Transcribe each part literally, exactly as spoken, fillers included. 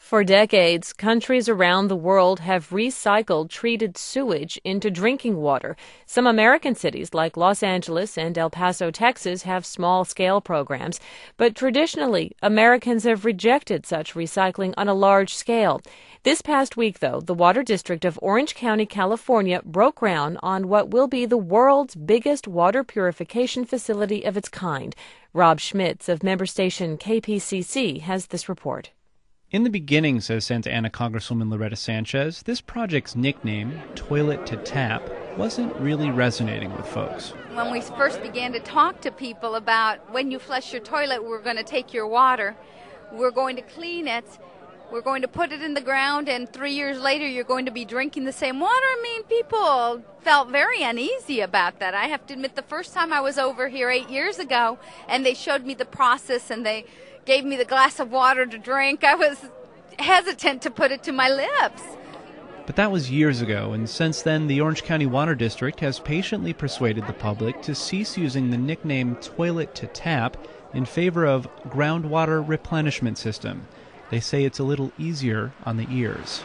For decades, countries around the world have recycled treated sewage into drinking water. Some American cities like Los Angeles and El Paso, Texas, have small-scale programs. But traditionally, Americans have rejected such recycling on a large scale. This past week, though, the Water District of Orange County, California, broke ground on what will be the world's biggest water purification facility of its kind. Rob Schmitz of member station K P C C has this report. In the beginning, says Santa Ana Congresswoman Loretta Sanchez, this project's nickname, Toilet to Tap, wasn't really resonating with folks. When we first began to talk to people about when you flush your toilet, we're going to take your water, we're going to clean it, we're going to put it in the ground, and three years later you're going to be drinking the same water. I mean, people felt very uneasy about that. I have to admit, the first time I was over here eight years ago, and they showed me the process, and they gave me the glass of water to drink, I was hesitant to put it to my lips. But that was years ago, and since then, the Orange County Water District has patiently persuaded the public to cease using the nickname Toilet to Tap in favor of Groundwater Replenishment System. They say it's a little easier on the ears.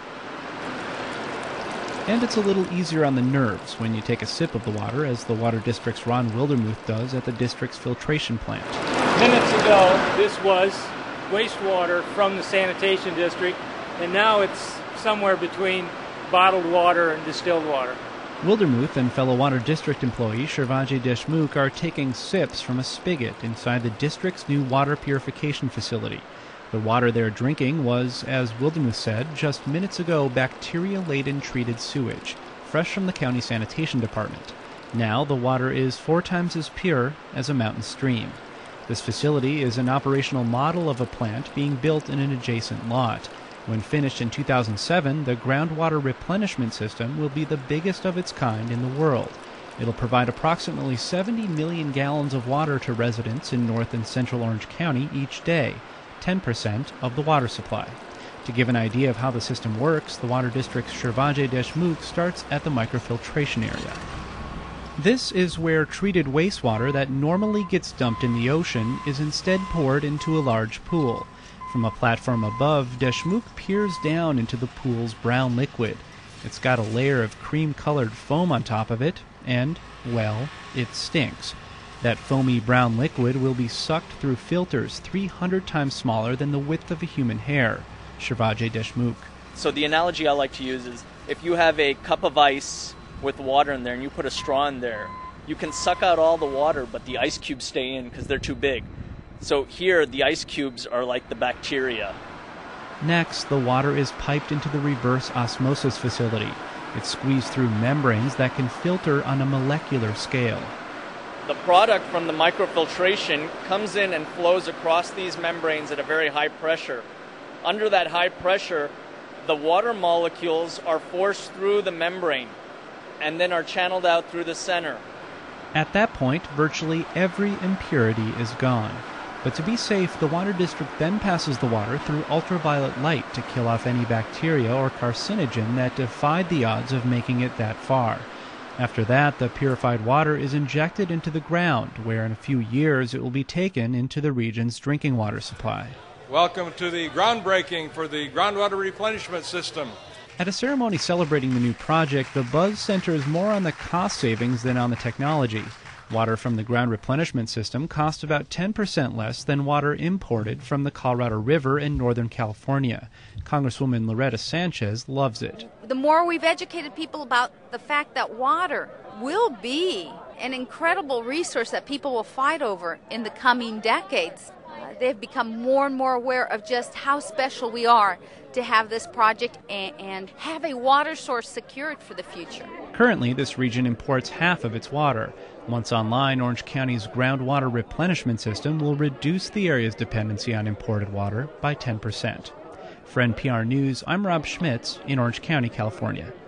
And it's a little easier on the nerves when you take a sip of the water, as the Water District's Ron Wildermuth does at the district's filtration plant. Minutes ago, this was wastewater from the sanitation district, and now it's somewhere between bottled water and distilled water. Wildermuth and fellow Water District employee Shivaji Deshmukh are taking sips from a spigot inside the district's new water purification facility. The water they're drinking was, as Wildermuth said, just minutes ago bacteria-laden treated sewage, fresh from the county sanitation department. Now the water is four times as pure as a mountain stream. This facility is an operational model of a plant being built in an adjacent lot. When finished in two thousand seven, the groundwater replenishment system will be the biggest of its kind in the world. It'll provide approximately seventy million gallons of water to residents in North and Central Orange County each day, ten percent of the water supply. To give an idea of how the system works, the Water District's Shivaji Deshmukh starts at the microfiltration area. This is where treated wastewater that normally gets dumped in the ocean is instead poured into a large pool. From a platform above, Deshmukh peers down into the pool's brown liquid. It's got a layer of cream-colored foam on top of it, and, well, it stinks. That foamy brown liquid will be sucked through filters three hundred times smaller than the width of a human hair. Shivaji Deshmukh. So the analogy I like to use is, if you have a cup of ice with water in there and you put a straw in there, you can suck out all the water, but the ice cubes stay in because they're too big. So here, the ice cubes are like the bacteria. Next, the water is piped into the reverse osmosis facility. It's squeezed through membranes that can filter on a molecular scale. The product from the microfiltration comes in and flows across these membranes at a very high pressure. Under that high pressure, the water molecules are forced through the membrane and then are channeled out through the center. At that point, virtually every impurity is gone. But to be safe, the Water District then passes the water through ultraviolet light to kill off any bacteria or carcinogen that defied the odds of making it that far. After that, the purified water is injected into the ground, where in a few years it will be taken into the region's drinking water supply. Welcome to the groundbreaking for the groundwater replenishment system. At a ceremony celebrating the new project, the buzz centers more on the cost savings than on the technology. Water from the ground replenishment system costs about ten percent less than water imported from the Colorado River in Northern California. Congresswoman Loretta Sanchez loves it. The more we've educated people about the fact that water will be an incredible resource that people will fight over in the coming decades, uh, they've become more and more aware of just how special we are to have this project and, and have a water source secured for the future. Currently, this region imports half of its water. Once online, Orange County's groundwater replenishment system will reduce the area's dependency on imported water by ten percent. For N P R News, I'm Rob Schmitz in Orange County, California.